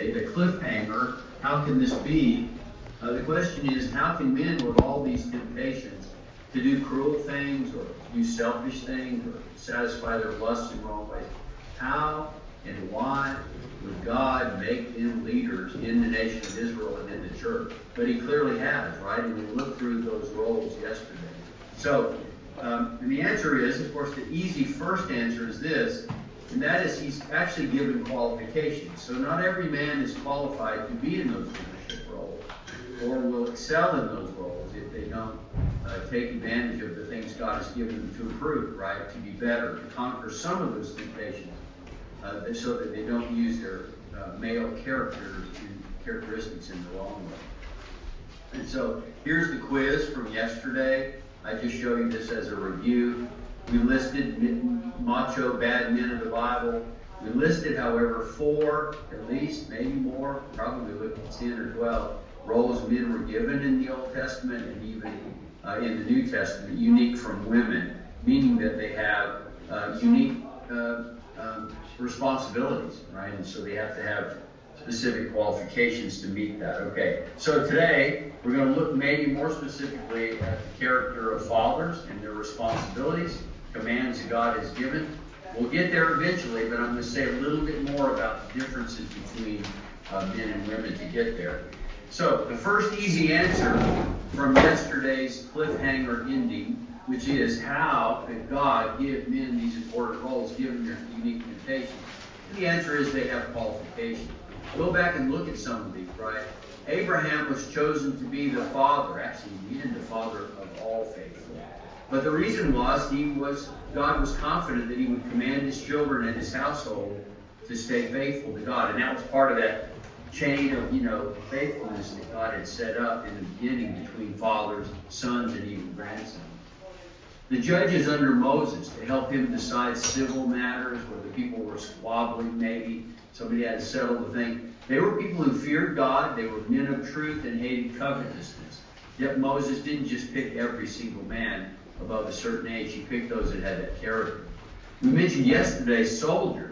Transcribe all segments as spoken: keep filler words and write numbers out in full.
yesterday, the cliffhanger, how can this be? Uh, the question is, how can men with all these temptations to do cruel things or do selfish things or satisfy their lusts in wrong ways, how and why would God make them leaders in the nation of Israel and in the church? But he clearly has, right? And we looked through those roles yesterday. So, um, and the answer is, of course, the easy first answer is this, and that is he's actually given qualifications. So not every man is qualified to be in those leadership roles or will excel in those roles if they don't uh, take advantage of the things God has given them to improve, right? To be better, to conquer some of those temptations. Uh, so that they don't use their uh, male characters to characteristics in the wrong way. And so here's the quiz from yesterday. I just show you this as a review. We listed macho bad men of the Bible. We listed, however, four, at least, maybe more, probably looking at ten or twelve roles men were given in the Old Testament and even uh, in the New Testament, unique from women, meaning that they have uh, unique uh, um, responsibilities, right? And so they have to have specific qualifications to meet that. Okay, so today we're going to look maybe more specifically at the character of fathers and their responsibilities, commands that God has given. We'll get there eventually, but I'm going to say a little bit more about the differences between uh, men and women to get there. So the first easy answer from yesterday's cliffhanger ending, which is how could God give men these important roles given their unique limitations? And the answer is they have qualifications. Go back and look at some of these, right? Abraham was chosen to be the father, actually even the father of all faithful. But the reason was he was God was confident that he would command his children and his household to stay faithful to God. And that was part of that chain of, you know, faithfulness that God had set up in the beginning between fathers, sons, and even grandsons. The judges under Moses to help him decide civil matters where the people were squabbling, maybe somebody had to settle the thing. They were people who feared God. They were men of truth and hated covetousness. Yet Moses didn't just pick every single man above a certain age. He picked those that had that character. We mentioned yesterday soldiers.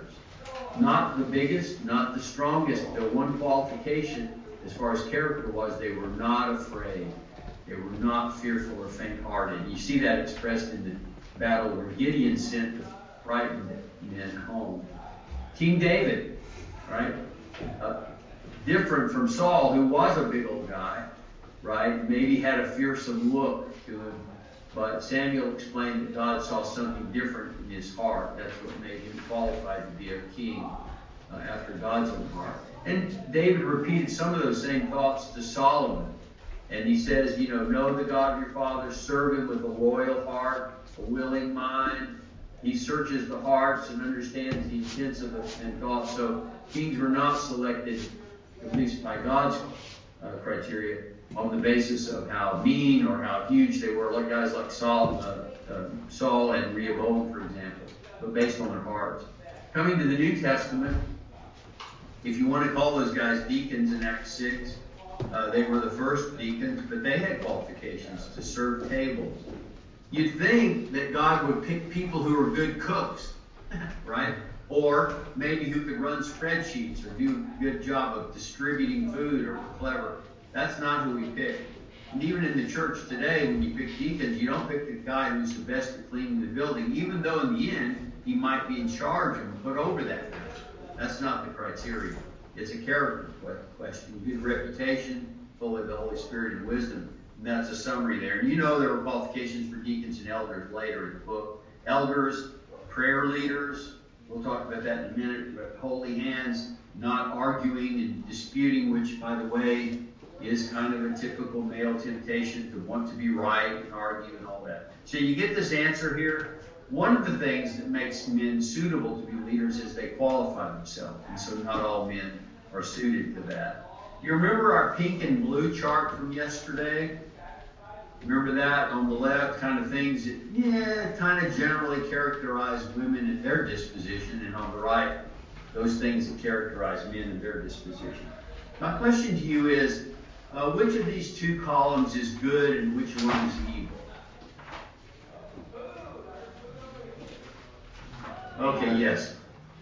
Not the biggest, not the strongest. Their one qualification as far as character was they were not afraid. They were not fearful or faint-hearted. You see that expressed in the battle where Gideon sent the frightened men home. King David, right? Uh, different from Saul, who was a big old guy, right? Maybe had a fearsome look to him. But Samuel explained that God saw something different in his heart. That's what made him qualified to be a king uh, after God's own heart. And David repeated some of those same thoughts to Solomon. And he says, you know, know the God of your fathers, serve him with a loyal heart, a willing mind. He searches the hearts and understands the intents of the and thoughts. So kings were not selected, at least by God's uh, criteria, on the basis of how mean or how huge they were, like guys like Saul, uh, uh, Saul and Rehoboam, for example, but based on their hearts. Coming to the New Testament, if you want to call those guys deacons in Acts six, uh, they were the first deacons, but they had qualifications to serve tables. You'd think that God would pick people who are good cooks, right? Or maybe who could run spreadsheets or do a good job of distributing food or were clever. That's not who we pick. And even in the church today, when you pick deacons, you don't pick the guy who's the best at cleaning the building, even though in the end, he might be in charge and put over that. That's not the criteria. It's a character question. Good reputation, full of the Holy Spirit and wisdom. And that's a summary there. And you know there were qualifications for deacons and elders later in the book. Elders, prayer leaders, we'll talk about that in a minute, but holy hands, not arguing and disputing, which, by the way, is kind of a typical male temptation to want to be right and argue and all that. So you get this answer here. One of the things that makes men suitable to be leaders is they qualify themselves. And so not all men are suited to that. You remember our pink and blue chart from yesterday? Remember that on the left, kind of things that, yeah, kind of generally characterize women and their disposition. And on the right, those things that characterize men and their disposition. My question to you is, Uh, which of these two columns is good and which one is evil? Okay, yes.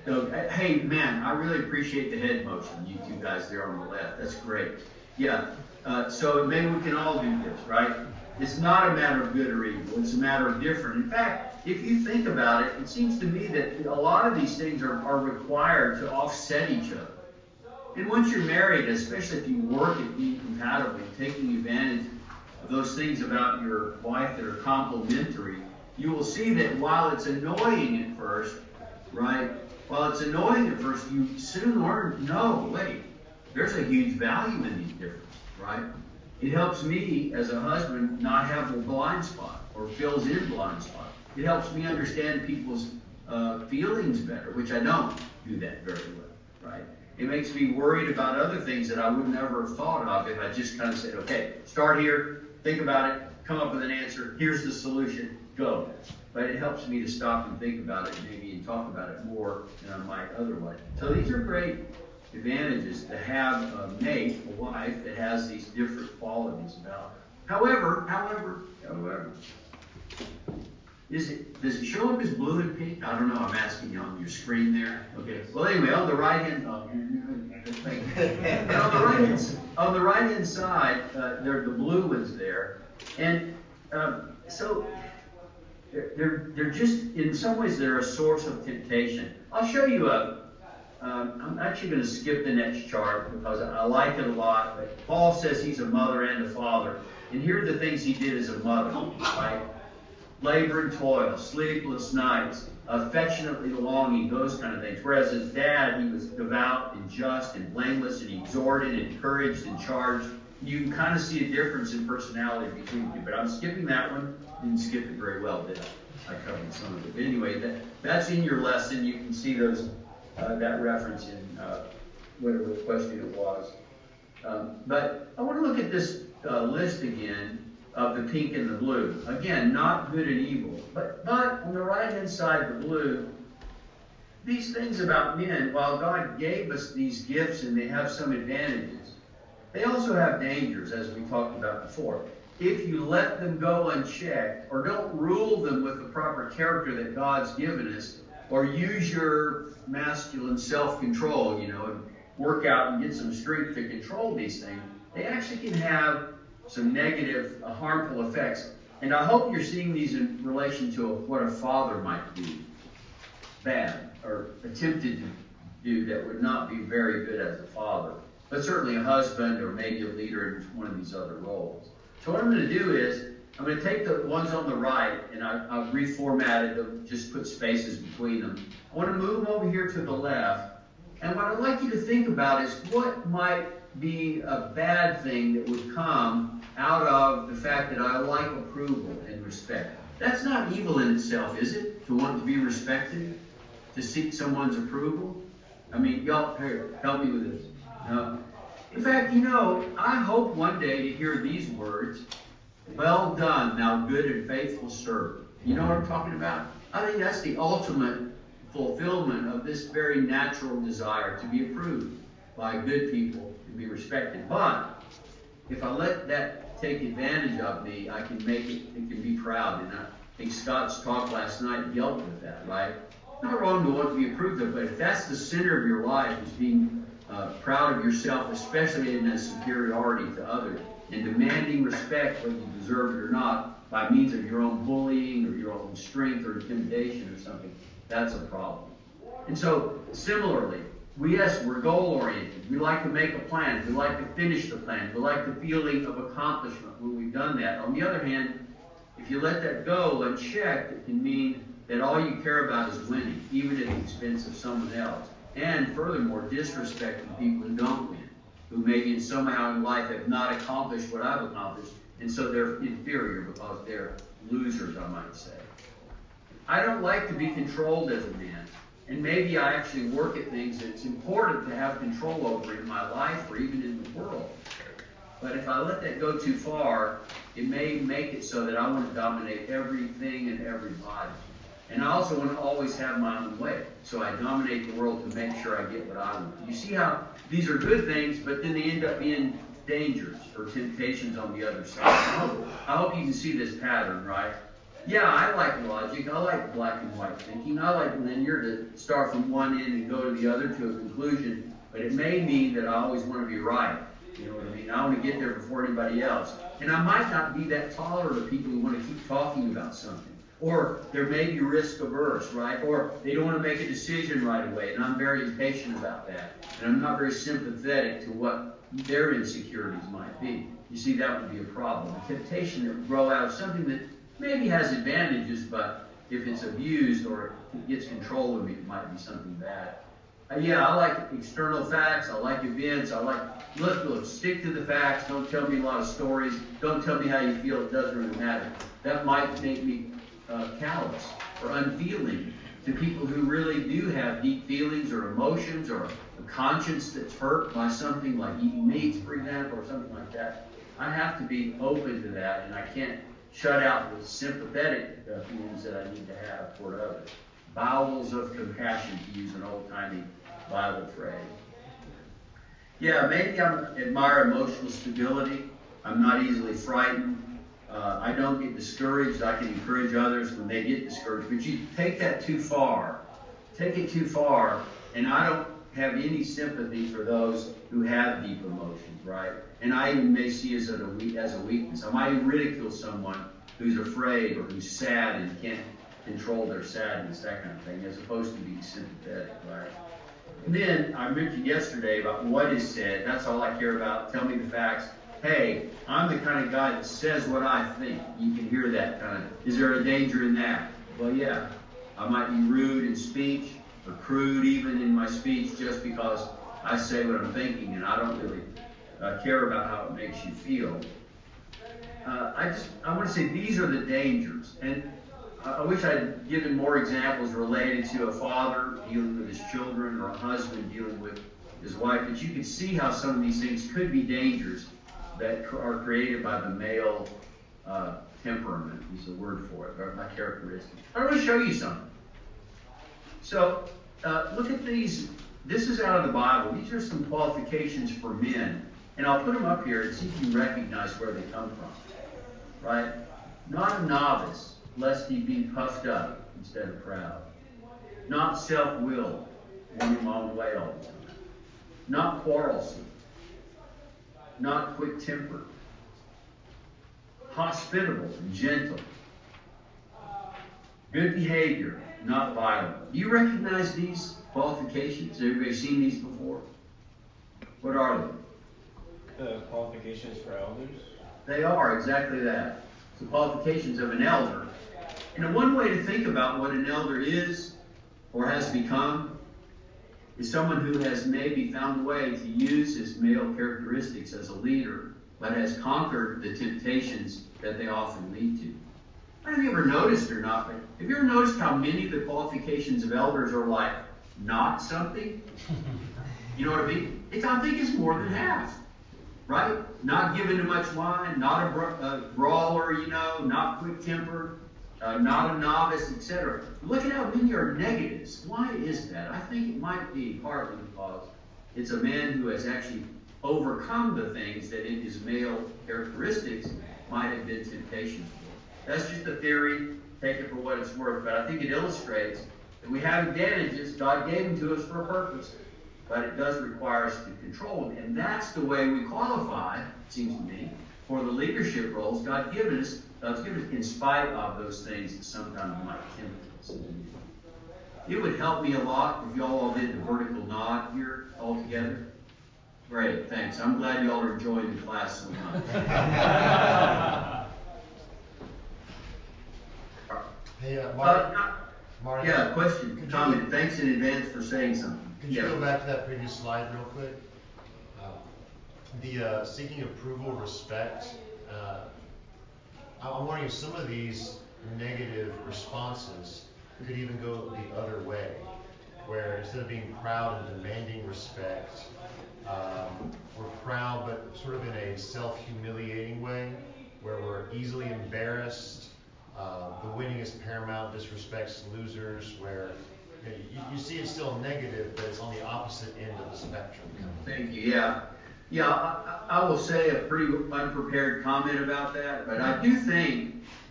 So, hey, man, I really appreciate the head motion, you two guys there on the left. That's great. Yeah. Uh, so maybe we can all do this, right? It's not a matter of good or evil. It's a matter of different. In fact, if you think about it, it seems to me that a lot of these things are, are required to offset each other. And once you're married, especially if you work at being compatibly, taking advantage of those things about your wife that are complementary, you will see that while it's annoying at first, right? While it's annoying at first, you soon learn, no, wait, there's a huge value in these differences, right? It helps me as a husband not have a blind spot or fills in blind spot. It helps me understand people's uh, feelings better, which I don't do that very well, right? It makes me worried about other things that I would never have thought of if I just kind of said, okay, start here, think about it, come up with an answer, here's the solution, go. But it helps me to stop and think about it maybe and talk about it more than I might otherwise. So these are great advantages to have a mate, a wife, that has these different qualities about her. However, however, however, is it, does it show up as blue and pink? I don't know. I'm asking you on your screen there. Okay. Well, anyway, on the right hand, oh, thank you. And on the right hand, on the right hand side, uh, there are the blue ones there, and uh, so they're, they're they're just in some ways they're a source of temptation. I'll show you a. Um, I'm actually going to skip the next chart because I, I like it a lot. But Paul says he's a mother and a father, and here are the things he did as a mother, right? Labor and toil, sleepless nights, affectionately longing, those kind of things. Whereas as dad, he was devout and just and blameless, and he exhorted, encouraged, and charged. You can kind of see a difference in personality between the two. But I'm skipping that one. Didn't skip it very well, did I? I covered some of it. But anyway, that, that's in your lesson. You can see those uh, that reference in uh, whatever question it was. Um, but I want to look at this uh, list again of the pink and the blue. Again, not good and evil. But but on the right-hand side, the blue, these things about men, while God gave us these gifts and they have some advantages, they also have dangers, as we talked about before. If you let them go unchecked, or don't rule them with the proper character that God's given us, or use your masculine self-control, you know, and work out and get some strength to control these things, they actually can have some negative, uh, harmful effects. And I hope you're seeing these in relation to a, what a father might do bad or attempted to do that would not be very good as a father, but certainly a husband or maybe a leader in one of these other roles. So what I'm going to do is I'm going to take the ones on the right, and I, I've reformatted them, just put spaces between them. I want to move them over here to the left. And what I'd like you to think about is what might be a bad thing that would come out of the fact that I like approval and respect. That's not evil in itself, is it? To want to be respected? To seek someone's approval? I mean, y'all, here, help me with this. No. In fact, you know, I hope one day to hear these words, "Well done, thou good and faithful servant." You know what I'm talking about? I think that's the ultimate fulfillment of this very natural desire to be approved by good people, to be respected. But if I let that take advantage of me, I can make it, it can be proud. And I think Scott's talk last night dealt with that, right? Not wrong to want to be approved of, but if that's the center of your life, is being uh, proud of yourself, especially in a superiority to others, and demanding respect whether you deserve it or not by means of your own bullying or your own strength or intimidation or something, that's a problem. And so, similarly, we, yes, we're goal-oriented. We like to make a plan. We like to finish the plan. We like the feeling of accomplishment when we've done that. On the other hand, if you let that go unchecked, it can mean that all you care about is winning, even at the expense of someone else. And furthermore, disrespecting people who don't win, who maybe somehow in life have not accomplished what I've accomplished, and so they're inferior because they're losers, I might say. I don't like to be controlled as a man. And maybe I actually work at things that it's important to have control over in my life or even in the world. But if I let that go too far, it may make it so that I want to dominate everything and everybody. And I also want to always have my own way. So I dominate the world to make sure I get what I want. You see how these are good things, but then they end up being dangers or temptations on the other side. I hope, I hope you can see this pattern, right? Yeah, I like logic. I like black and white thinking. I like linear, to start from one end and go to the other to a conclusion. But it may mean that I always want to be right. You know what I mean? I want to get there before anybody else. And I might not be that tolerant of people who want to keep talking about something. Or there may be risk averse, right? Or they don't want to make a decision right away. And I'm very impatient about that. And I'm not very sympathetic to what their insecurities might be. You see, that would be a problem. A temptation that would grow out of something that maybe has advantages, but if it's abused or it gets control of me, it might be something bad. Uh, yeah, I like external facts. I like events. I like, look, look, stick to the facts. Don't tell me a lot of stories. Don't tell me how you feel. It doesn't really matter. That might make me uh, callous or unfeeling to people who really do have deep feelings or emotions or a conscience that's hurt by something like eating meats, for example, or something like that. I have to be open to that, and I can't shut out the sympathetic uh, feelings that I need to have toward others. Bowels of compassion, to use an old-timey Bible phrase. Yeah, maybe I admire emotional stability. I'm not easily frightened. Uh, I don't get discouraged. I can encourage others when they get discouraged. But you take that too far. Take it too far, and I don't have any sympathy for those who have deep emotions, right? And I even may see it as a, as a weakness. I might ridicule someone who's afraid or who's sad and can't control their sadness, that kind of thing, as opposed to being sympathetic, right? And then I mentioned yesterday about what is said. That's all I care about. Tell me the facts. Hey, I'm the kind of guy that says what I think. You can hear that kind of, is there a danger in that? Well, yeah. I might be rude in speech or crude even in my speech just because I say what I'm thinking and I don't really uh, care about how it makes you feel. Uh, I just, I want to say these are the dangers. And I wish I'd given more examples related to a father dealing with his children or a husband dealing with his wife, but you can see how some of these things could be dangers that are created by the male uh, temperament, is the word for it, or my characteristics. I want to show you something. So, uh, look at these. This is out of the Bible. These are some qualifications for men. And I'll put them up here and see if you recognize where they come from. Right? Not a novice, lest he be puffed up instead of proud. Not self-willed, wanting my own way all the time. Not quarrelsome. Not quick-tempered. Hospitable and gentle. Good behavior, not violent. Do you recognize these qualifications? Has everybody seen these before? What are they? The qualifications for elders? They are exactly that. The qualifications of an elder. And one way to think about what an elder is or has become is someone who has maybe found a way to use his male characteristics as a leader, but has conquered the temptations that they often lead to. I don't know if you ever noticed or not, but have you ever noticed how many of the qualifications of elders are like not something? You know what I mean? It's, I think it's more than half. Right? Not given to much wine, not a, bra- a brawler, you know, not quick-tempered, uh, not a novice, et cetera. Look at how many are negatives. Why is that? I think it might be partly because it's a man who has actually overcome the things that in his male characteristics might have been temptations for. That's just a theory. Take it for what it's worth. But I think it illustrates that we have advantages. God gave them to us for a purpose. But it does require us to control them. And that's the way we qualify, it seems to me, for the leadership roles God given us, God's given us in spite of those things that sometimes might tempt us. It would help me a lot if y'all all did the vertical nod here all together. Great, thanks. I'm glad y'all are enjoying the class so much. Hey, uh, Marty. Uh, Marty. Yeah, question, Could comment. You, Thanks in advance for saying something. Could yeah. you go back to that previous slide real quick? Uh, the uh, seeking approval, respect. Uh, I'm wondering if some of these negative responses could even go the other way, where instead of being proud and demanding respect, um, we're proud but sort of in a self-humiliating way, where we're easily embarrassed. Uh, the winning is paramount, disrespects losers, where you, know, you, you see it's still negative, but it's on the opposite end of the spectrum. Thank you. Yeah. Yeah, I, I will say a pretty unprepared comment about that, but I do think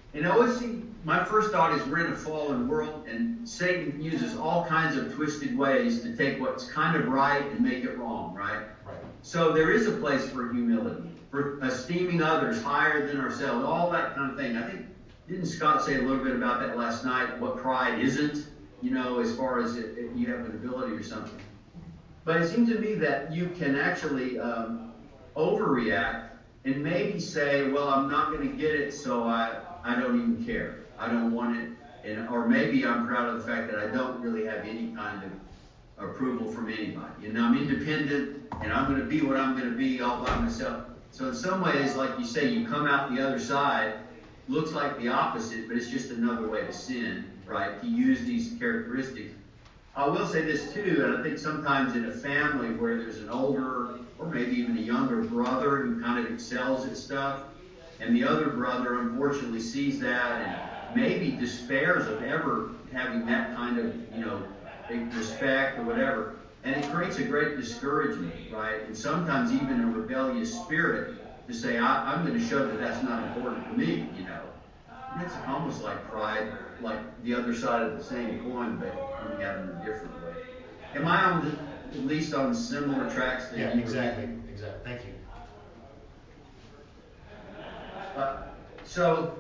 And I always see, my first thought is we're in a fallen world, and Satan uses all kinds of twisted ways to take what's kind of right and make it wrong, right? Right. So there is a place for humility, for esteeming others higher than ourselves, all that kind of thing. I think, didn't Scott say a little bit about that last night, what pride isn't, you know, as far as it, it, you have an ability or something. But it seems to me that you can actually um, overreact and maybe say, well, I'm not going to get it, so I, I don't even care. I don't want it. And, or maybe I'm proud of the fact that I don't really have any kind of approval from anybody. And I'm independent, and I'm going to be what I'm going to be all by myself. So in some ways, like you say, you come out the other side, looks like the opposite, but it's just another way to sin, right? To use these characteristics. I will say this too, and I think sometimes in a family where there's an older or maybe even a younger brother who kind of excels at stuff, and the other brother unfortunately sees that and maybe despairs of ever having that kind of, you know, respect or whatever, and it creates a great discouragement, right? And sometimes even a rebellious spirit to say, I, I'm going to show that that's not important to me, you know. And it's almost like pride, like the other side of the same coin, but coming out in a different way. Am I on the, at least on similar tracks? That Yeah, you exactly, exactly. Thank you. Uh, so,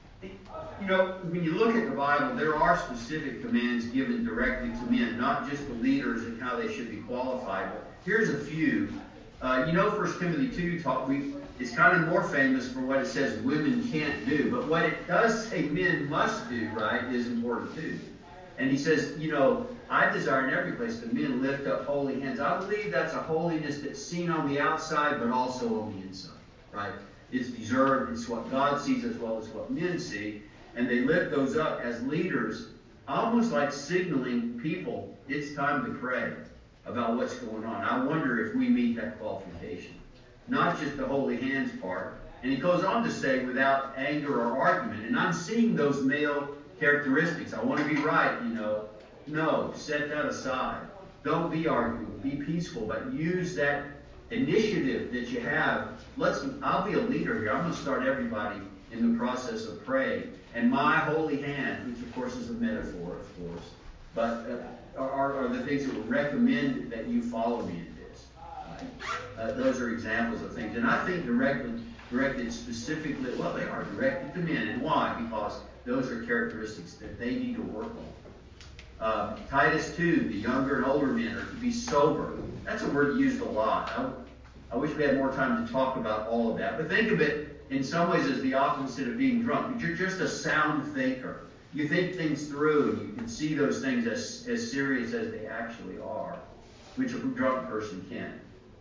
you know, when you look at the Bible, there are specific commands given directly to men, not just the leaders and how they should be qualified. But here's a few. Uh, you know, First Timothy two taught we it's kind of more famous for what it says women can't do, but what it does say men must do, right, is important too. And he says, you know, I desire in every place that men lift up holy hands. I believe that's a holiness that's seen on the outside, but also on the inside, right? It's deserved. It's what God sees as well as what men see. And they lift those up as leaders, almost like signaling people, it's time to pray about what's going on. I wonder if we meet that qualification. Not just the holy hands part. And he goes on to say, without anger or argument. And I'm seeing those male characteristics. I want to be right, you know. No, set that aside. Don't be arguing. Be peaceful, but use that initiative that you have. Let's. I'll be a leader here. I'm going to start everybody in the process of praying. And my holy hand, which of course is a metaphor, of course, but uh, are, are the things that would recommend that you follow me in this. Right? Uh, those are examples of things. And I think directly directed specifically, well, they are directed to men. And why? Because those are characteristics that they need to work on. Uh, Titus two, the younger and older men are to be sober. That's a word used a lot. I, I wish we had more time to talk about all of that. But think of it in some ways as the opposite of being drunk. You're just a sound thinker. You think things through, and you can see those things as, as serious as they actually are, which a drunk person can.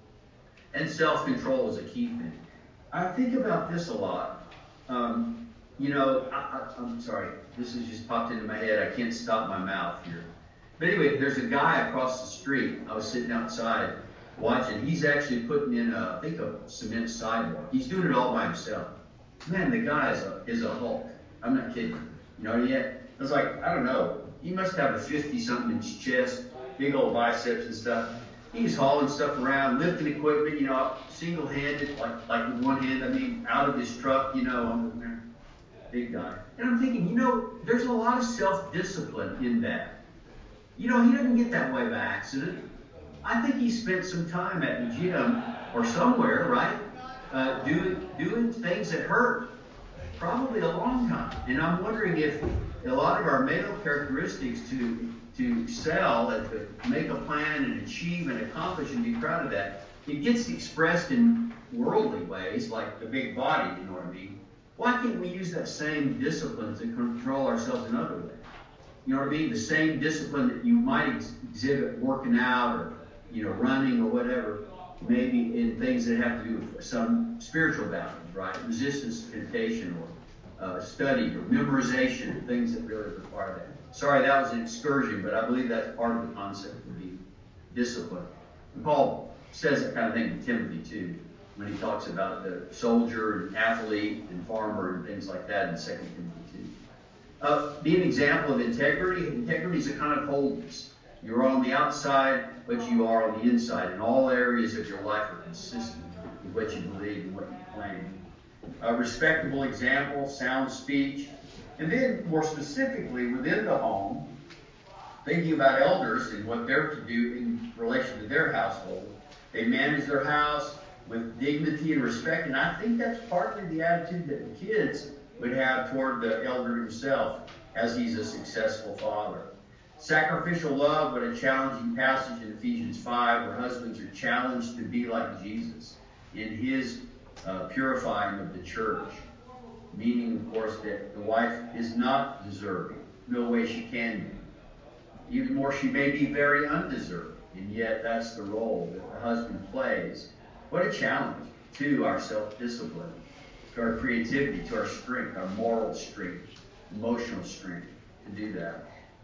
And self-control is a key thing. I think about this a lot. Um, you know, I, I, I'm sorry, this has just popped into my head. I can't stop my mouth here. But anyway, there's a guy across the street. I was sitting outside watching. He's actually putting in, a, I think, a cement sidewalk. He's doing it all by himself. Man, the guy is a, is a Hulk. I'm not kidding. You know, yet I was like, I don't know. He must have a fifty-something inch chest, big old biceps and stuff. He's hauling stuff around, lifting equipment, you know, single-handed, like like with one hand, I mean, out of his truck, you know, I'm there. Big guy. And I'm thinking, you know, there's a lot of self-discipline in that. You know, he doesn't get that way by accident. I think he spent some time at the gym or somewhere, right, uh, doing doing things that hurt. Probably a long time. And I'm wondering if a lot of our male characteristics to to excel and to make a plan and achieve and accomplish and be proud of that, it gets expressed in worldly ways, like the big body, you know what I mean? Why can't we use that same discipline to control ourselves in other ways? You know what I mean? The same discipline that you might ex- exhibit working out or, you know, running or whatever, maybe in things that have to do with some spiritual battles, right? Resistance to temptation or uh, study or memorization, things that really require that. Sorry, that was an excursion, but I believe that's part of the concept of being disciplined. And Paul says that kind of thing to Timothy too, when he talks about the soldier and athlete and farmer and things like that in Second Timothy two. Uh, be an example of integrity. Integrity is a kind of wholeness. You're on the outside, but you are on the inside. And all areas of your life are consistent with what you believe and what you claim. A respectable example, sound speech. And then, more specifically, within the home, thinking about elders and what they're to do in relation to their household. They manage their house with dignity and respect, and I think that's partly the attitude that the kids would have toward the elder himself as he's a successful father. Sacrificial love, what a challenging passage in Ephesians five, where husbands are challenged to be like Jesus in his uh, purifying of the church. Meaning, of course, that the wife is not deserving. No way she can be. Even more, she may be very undeserving. And yet, that's the role that the husband plays. What a challenge to our self-discipline, to our creativity, to our strength, our moral strength, emotional strength to do that.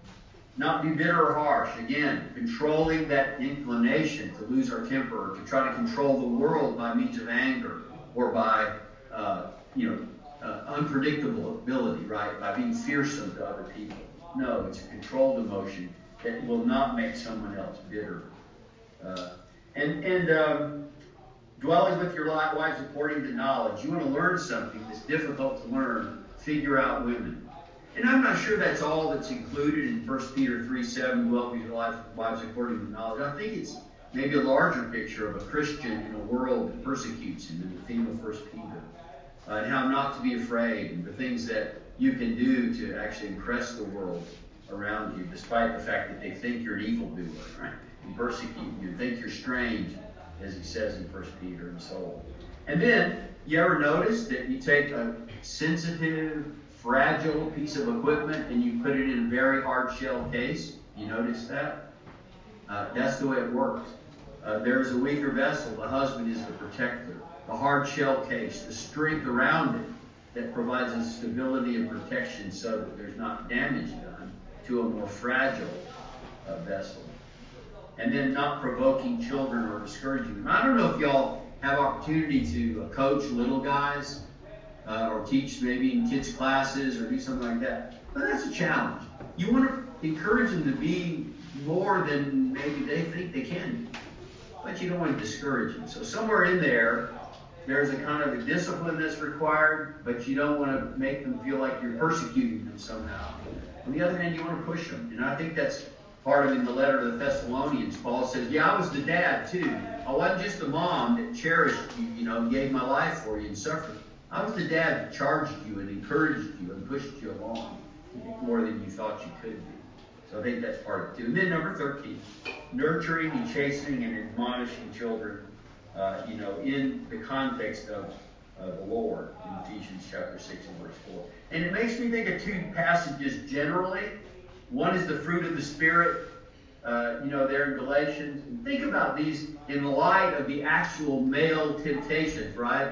Not be bitter or harsh. Again, controlling that inclination to lose our temper, or to try to control the world by means of anger, or by, uh, you know, uh, unpredictability, right? By being fearsome to other people. No, it's a controlled emotion that will not make someone else bitter. Uh, and and um, dwelling with your wives according to knowledge. You want to learn something that's difficult to learn, figure out women. And I'm not sure that's all that's included in First Peter three seven, dwell with your wives according to knowledge. I think it's maybe a larger picture of a Christian in a world that persecutes him, in the theme of First Peter. Uh, and how not to be afraid, and the things that you can do to actually impress the world around you, despite the fact that they think you're an evildoer, right? And persecute you, and think you're strange, as he says in First Peter, and so on. And then, you ever notice that you take a sensitive, fragile piece of equipment and you put it in a very hard shell case? You notice that? Uh, that's the way it works. Uh, there's a weaker vessel. The husband is the protector. The hard shell case, the strength around it that provides us stability and protection so that there's not damage done to a more fragile uh, vessel. And then not provoking children or discouraging them. I don't know if y'all have opportunity to uh, coach little guys uh, or teach maybe in kids' classes or do something like that. But that's a challenge. You want to encourage them to be more than maybe they think they can be. But you don't want to discourage them. So somewhere in there, there's a kind of a discipline that's required, but you don't want to make them feel like you're persecuting them somehow. On the other hand, you want to push them. And I think that's part of in the letter to the Thessalonians. Paul says, yeah, I was the dad too. I wasn't just the mom that cherished you, you know, gave my life for you and suffered. I was the dad that charged you and encouraged you and pushed you along more than you thought you could be. So I think that's part of it too. And then number thirteen, nurturing and chastening and admonishing children, uh, you know, in the context of uh, the Lord in Ephesians chapter six and verse four. And it makes me think of two passages generally. One is the fruit of the Spirit, uh, you know, there in Galatians. And think about these in light of the actual male temptations, right?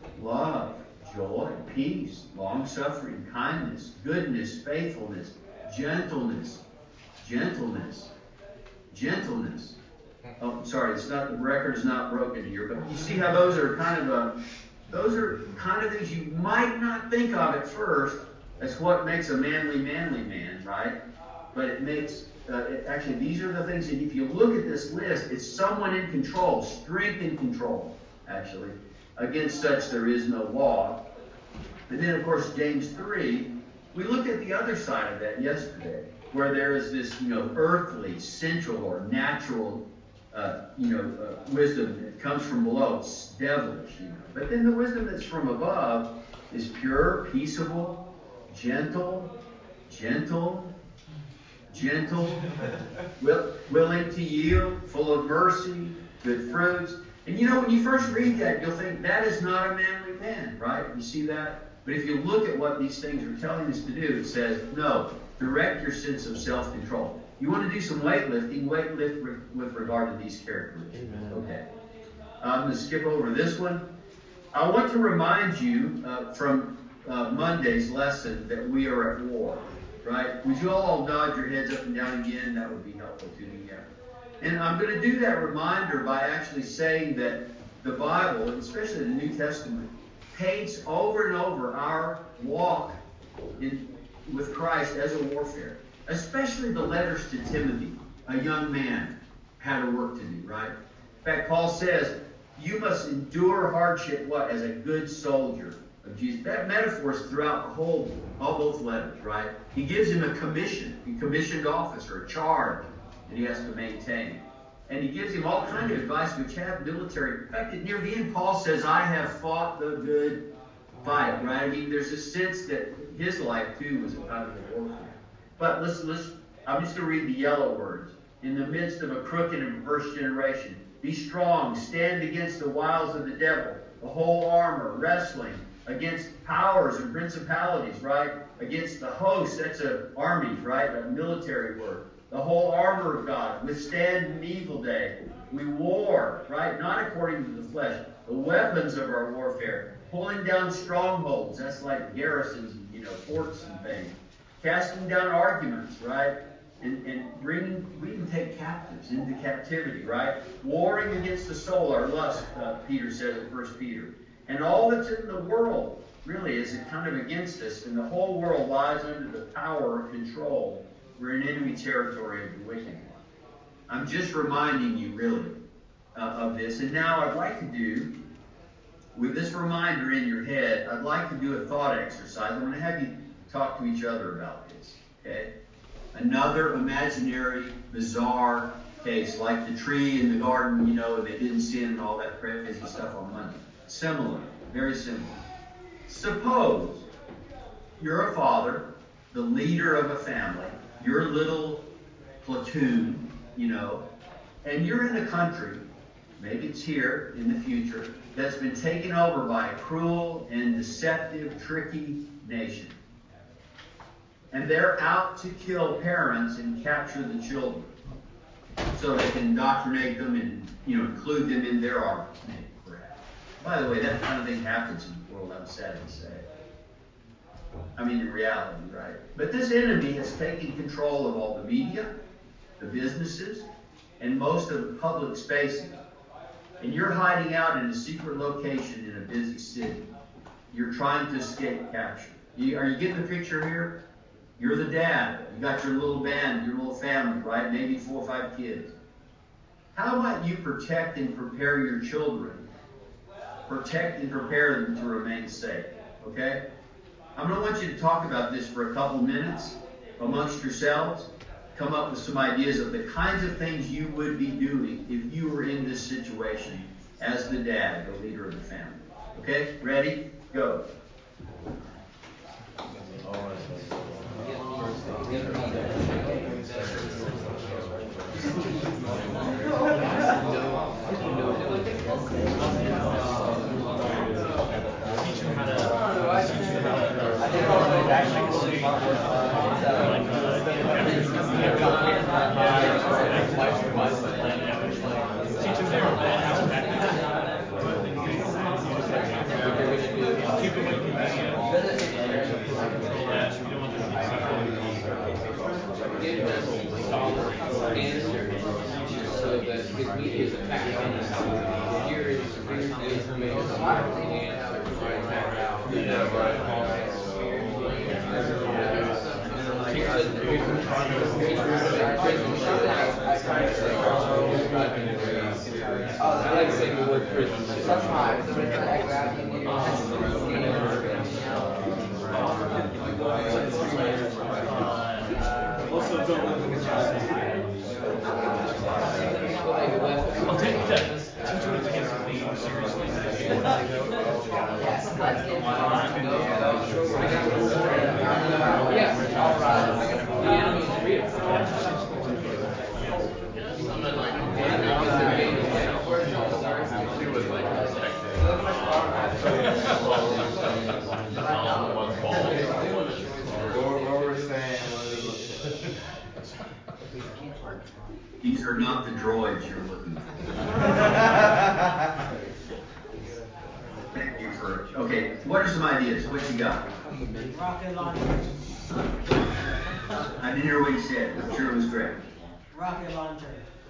Love, joy, peace, long-suffering, kindness, goodness, faithfulness, gentleness, gentleness, gentleness. Oh, sorry, it's not, the record is not broken here, but you see how those are kind of a, those are kind of things you might not think of at first as what makes a manly, manly man, right? But it makes, uh, it, actually, these are the things that if you look at this list, it's someone in control, strength in control, actually. Against such there is no law. And then, of course, James three, we looked at the other side of that yesterday, where there is this, you know, earthly, sensual, or natural, uh, you know, uh, wisdom that comes from below. It's devilish, you know. But then the wisdom that's from above is pure, peaceable, gentle, gentle, gentle, will, willing to yield, full of mercy, good fruits. And you know, when you first read that, you'll think that is not a manly man, right? You see that? But if you look at what these things are telling us to do, it says, no, direct your sense of self-control. You want to do some weightlifting, weightlift re- with regard to these characteristics. Okay. I'm going to skip over this one. I want to remind you uh, from uh, Monday's lesson that we are at war, right? Would you all nod your heads up and down again? That would be helpful to me, yeah. And I'm going to do that reminder by actually saying that the Bible, and especially the New Testament, paints over and over our walk in, with Christ as a warfare. Especially the letters to Timothy, a young man, had a work to do, right? In fact, Paul says, you must endure hardship, what? As a good soldier, a of Jesus. That metaphor is throughout the whole, all both letters, right? He gives him a commission, a commissioned officer, a charge that he has to maintain. And he gives him all kind of advice which have military. In fact, near the end, Paul says, I have fought the good fight, right? I mean, there's a sense that his life, too, was a kind of warfare. But listen, listen, I'm just going to read the yellow words. In the midst of a crooked and perverse generation, be strong, stand against the wiles of the devil, the whole armor, wrestling against powers and principalities, right? Against the host, that's an army, right? A military word. The whole armor of God, withstand an evil day. We war, right? Not according to the flesh. The weapons of our warfare, pulling down strongholds. That's like garrisons, and, you know, forts and things. Casting down arguments, right? And, and bringing, we can take captives into captivity, right? Warring against the soul, our lust, uh, Peter says in First Peter. And all that's in the world, really, is kind of against us. And the whole world lies under the power or control. We're in enemy territory of the wicked one. I'm just reminding you, really, uh, of this. And now I'd like to do, with this reminder in your head, I'd like to do a thought exercise. I'm going to have you talk to each other about this, okay? Another imaginary, bizarre case, like the tree in the garden, you know, they didn't sin and all that crazy stuff on Monday. Similar, very similar. Suppose you're a father, the leader of a family, your little platoon, you know, and you're in a country, maybe it's here in the future, that's been taken over by a cruel and deceptive, tricky nation. And they're out to kill parents and capture the children so they can indoctrinate them and, you know, include them in their army, maybe, perhaps. By the way, that kind of thing happens in the world, I'm sad to say. I mean, in reality, right? But this enemy has taken control of all the media, the businesses, and most of the public spaces. And you're hiding out in a secret location in a busy city. You're trying to escape capture. You, are you getting the picture here? You're the dad. You got your little band, your little family, right? Maybe four or five kids. How might you protect and prepare your children? Protect and prepare them to remain safe, okay? I'm going to want you to talk about this for a couple minutes amongst yourselves. Come up with some ideas of the kinds of things you would be doing if you were in this situation as the dad, the leader of the family. Okay? Ready? Go. These are not the droids you're looking for. Thank you for, okay, what are some ideas? What you got? Rocket launcher. I didn't hear what you said. I'm sure it was great. Rocket launcher.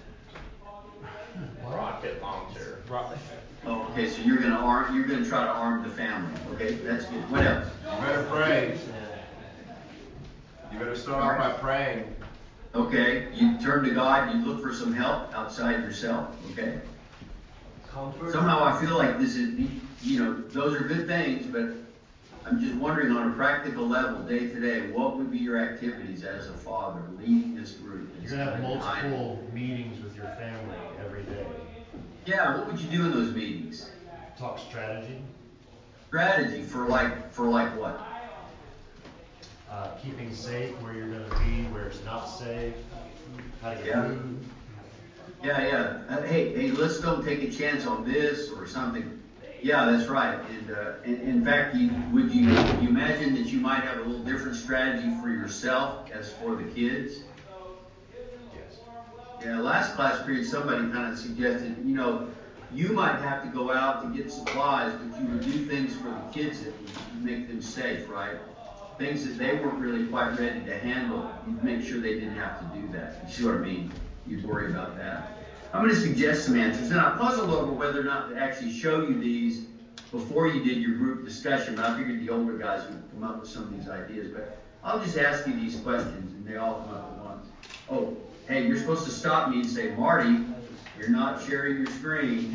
Rocket launcher. Oh, okay, so you're gonna arm you're gonna try to arm the family. Okay, that's good. What else? You better pray. You better start off by praying. Okay, you turn to God, you look for some help outside yourself, okay? Comfort. Somehow I feel like this is, you know, those are good things, but I'm just wondering, on a practical level, day to day, what would be your activities as a father leading this group? You're gonna have multiple meetings with your family every day. Yeah, what would you do in those meetings? Talk strategy. Strategy for like for like what? Uh, keeping safe where you're gonna be, where it's not safe, how to get Yeah. food. Yeah, yeah. Uh, hey, hey, let's don't take a chance on this or something. Yeah, that's right. And uh, in, in fact, you, would you would you imagine that you might have a little different strategy for yourself as for the kids? Yes. Yeah, last class period, somebody kind of suggested, you know, you might have to go out to get supplies, but you would do things for the kids that would make them safe, right? Things that they weren't really quite ready to handle. You'd make sure they didn't have to do that. You see what I mean? You'd worry about that. I'm going to suggest some answers, and I puzzled over whether or not to actually show you these before you did your group discussion, but I figured the older guys would come up with some of these ideas. But I'll just ask you these questions, and they all come up at once. Oh, hey, you're supposed to stop me and say, Marty, you're not sharing your screen.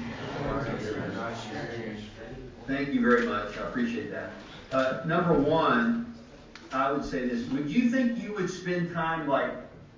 Thank you very much. I appreciate that. Uh, number one, I would say this. Would you think you would spend time like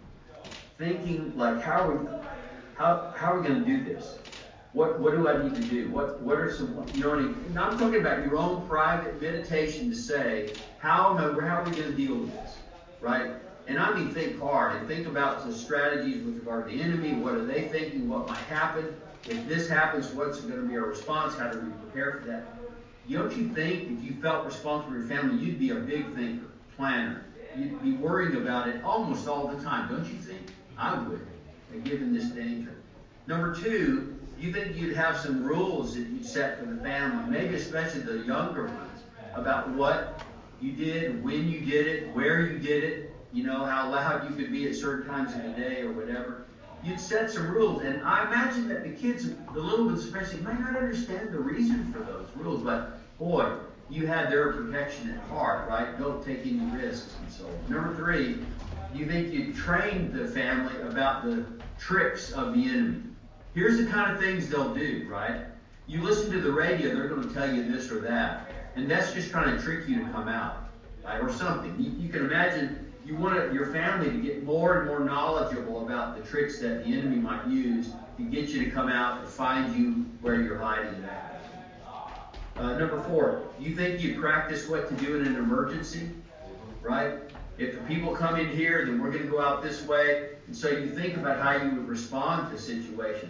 thinking like how are we how how are we going to do this? What what do I need to do? What what are some you know? And I'm talking about your own private meditation to say how am I, how are we going to deal with this, right? And I mean think hard and think about the strategies with regard to the enemy. What are they thinking? What might happen if this happens? What's going to be our response? How do we prepare for that? Don't you think if you felt responsible for your family, you'd be a big thinker, planner? You'd be worrying about it almost all the time, don't you think? I would, given this danger. Number two, you think you'd have some rules that you'd set for the family, maybe especially the younger ones, about what you did, when you did it, where you did it, you know, how loud you could be at certain times of the day or whatever. You'd set some rules, and I imagine that the kids, the little ones especially, might not understand the reason for those rules, but boy, you had their protection at heart, right? Don't take any risks and so on. Number three, you think you trained the family about the tricks of the enemy. Here's the kind of things they'll do, right? You listen to the radio, they're going to tell you this or that, and that's just trying to trick you to come out, right? Or something. You, you can imagine you want your family to get more and more knowledgeable about the tricks that the enemy might use to get you to come out and find you where you're hiding and that kind of thing. Uh, number four, you think you practice what to do in an emergency, right? If the people come in here, then we're going to go out this way. And so you think about how you would respond to a situation.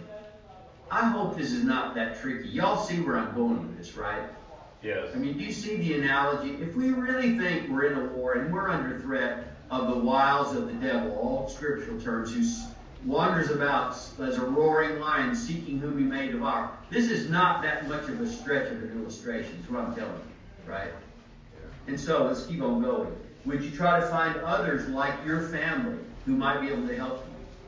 I hope this is not that tricky. Y'all see where I'm going with this, right? Yes. I mean, do you see the analogy? If we really think we're in a war and we're under threat of the wiles of the devil, all scriptural terms, who wanders about as a roaring lion seeking whom he may devour, this is not that much of a stretch of an illustration, is what I'm telling you, right? And so let's keep on going. Would you try to find others like your family who might be able to help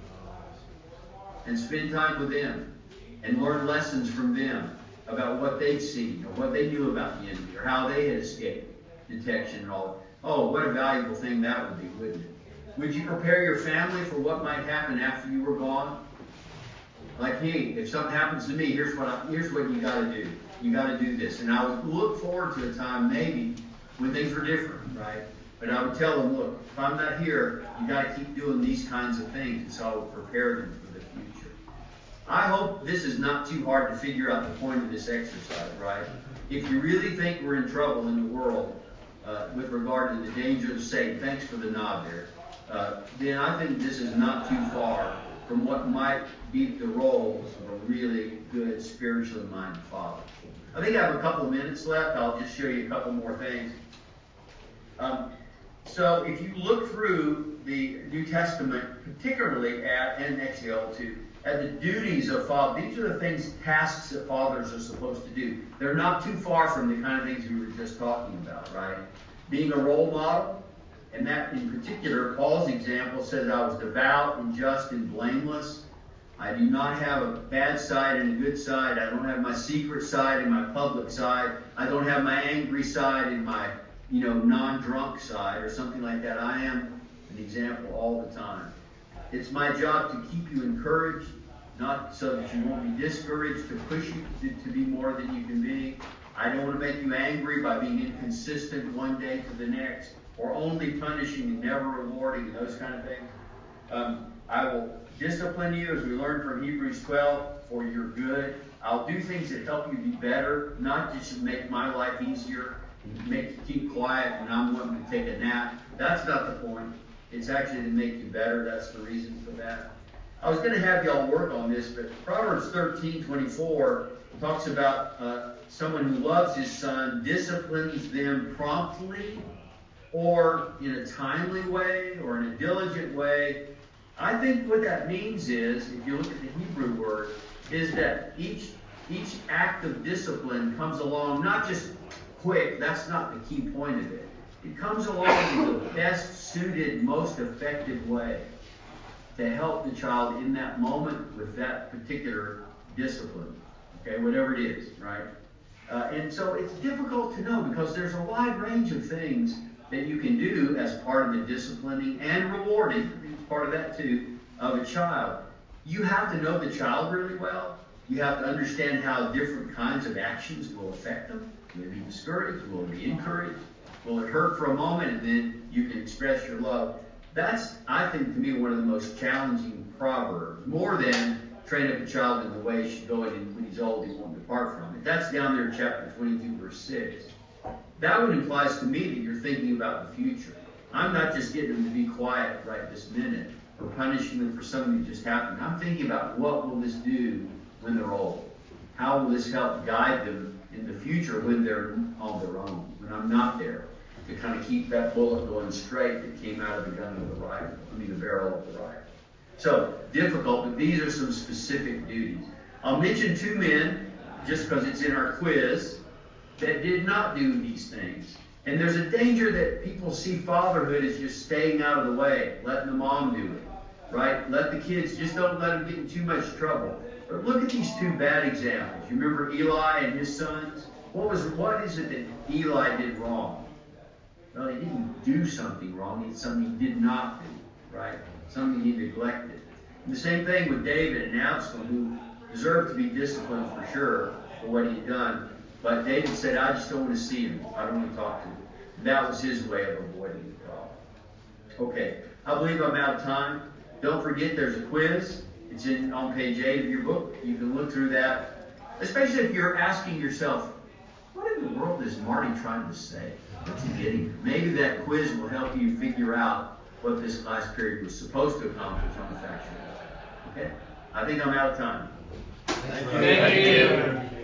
you? And spend time with them and learn lessons from them about what they'd seen or what they knew about the enemy or how they had escaped detection and all that. Oh, what a valuable thing that would be, wouldn't it? Would you prepare your family for what might happen after you were gone? Like, hey, if something happens to me, here's what I, here's what you got to do. You got to do this. And I would look forward to a time maybe when things were different, right? But I would tell them, look, if I'm not here, you got to keep doing these kinds of things. And so I would prepare them for the future. I hope this is not too hard to figure out the point of this exercise, right? If you really think we're in trouble in the world uh, with regard to the danger of Satan, thanks for the nod there, uh, then I think this is not too far from what might be the role of a really good spiritually minded father. I think I have a couple of minutes left. I'll just show you a couple more things. Um, so if you look through the New Testament, particularly at and Exhale too, at the duties of father, these are the things, tasks that fathers are supposed to do. They're not too far from the kind of things we were just talking about, right? Being a role model, and that in particular, Paul's example says, I was devout and just and blameless. I do not have a bad side and a good side. I don't have my secret side and my public side. I don't have my angry side and my, you know, non-drunk side or something like that. I am an example all the time. It's my job to keep you encouraged, not so that you won't be discouraged, to push you to, to be more than you can be. I don't want to make you angry by being inconsistent one day to the next, or only punishing and never rewarding, and those kind of things. Um, I will discipline you, as we learned from Hebrews twelve, for your good. I'll do things that help you be better, not just to make my life easier, make you keep quiet when I'm wanting to take a nap. That's not the point. It's actually to make you better. That's the reason for that. I was going to have y'all work on this, but Proverbs thirteen twenty-four talks about uh, someone who loves his son, disciplines them promptly, or in a timely way, or in a diligent way. I think what that means is, if you look at the Hebrew word, is that each each act of discipline comes along not just quick. That's not the key point of it. It comes along in the best suited, most effective way to help the child in that moment with that particular discipline. Okay, whatever it is, right? Uh, and so it's difficult to know because there's a wide range of things that you can do as part of the disciplining and rewarding, part of that too, of a child. You have to know the child really well. You have to understand how different kinds of actions will affect them. Will they be discouraged? Will they be encouraged? Will it hurt for a moment and then you can express your love? That's, I think, to me, one of the most challenging proverbs, more than train up a child in the way he should go, and when he's old he won't depart from it. That's down there in chapter twenty-two, verse six. That one implies to me that you're thinking about the future. I'm not just getting them to be quiet right this minute or punishing them for something that just happened. I'm thinking about what will this do when they're old? How will this help guide them in the future when they're on their own, when I'm not there, to kind of keep that bullet going straight that came out of the gun of the rifle, I mean the barrel of the rifle. So, difficult, but these are some specific duties. I'll mention two men, just because it's in our quiz, that did not do these things. And there's a danger that people see fatherhood as just staying out of the way, letting the mom do it, right? Let the kids, just don't let them get in too much trouble. But look at these two bad examples. You remember Eli and his sons? What was what is it that Eli did wrong? Well, he didn't do something wrong. It's something he did not do, right? Something he neglected. And the same thing with David and Absalom, who deserved to be disciplined for sure for what he had done. But David said, I just don't want to see him. I don't want to talk to him. That was his way of avoiding the problem. Okay, I believe I'm out of time. Don't forget there's a quiz. It's in on page eight of your book. You can look through that. Especially if you're asking yourself, what in the world is Marty trying to say? What's he getting? Maybe that quiz will help you figure out what this class period was supposed to accomplish on the factual. Okay? I think I'm out of time. Thank you.